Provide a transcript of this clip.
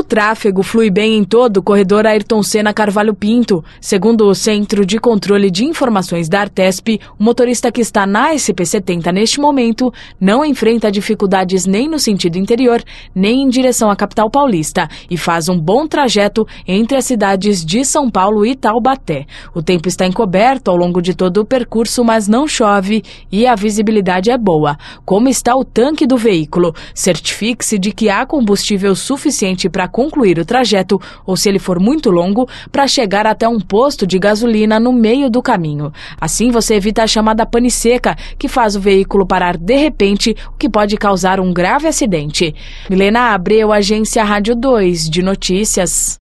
O tráfego flui bem em todo o corredor Ayrton Senna Carvalho Pinto. Segundo o Centro de Controle de Informações da Artesp, o motorista que está na SP-70 neste momento não enfrenta dificuldades nem no sentido interior, nem em direção à capital paulista e faz um bom trajeto entre as cidades de São Paulo e Taubaté. O tempo está encoberto ao longo de todo o percurso, mas não chove e a visibilidade é boa. Como está o tanque do veículo? Certifique-se de que há combustível suficiente para concluir o trajeto, ou se ele for muito longo, para chegar até um posto de gasolina no meio do caminho. Assim você evita a chamada pane seca, que faz o veículo parar de repente, o que pode causar um grave acidente. Milena Abreu, Agência Rádio 2 de Notícias.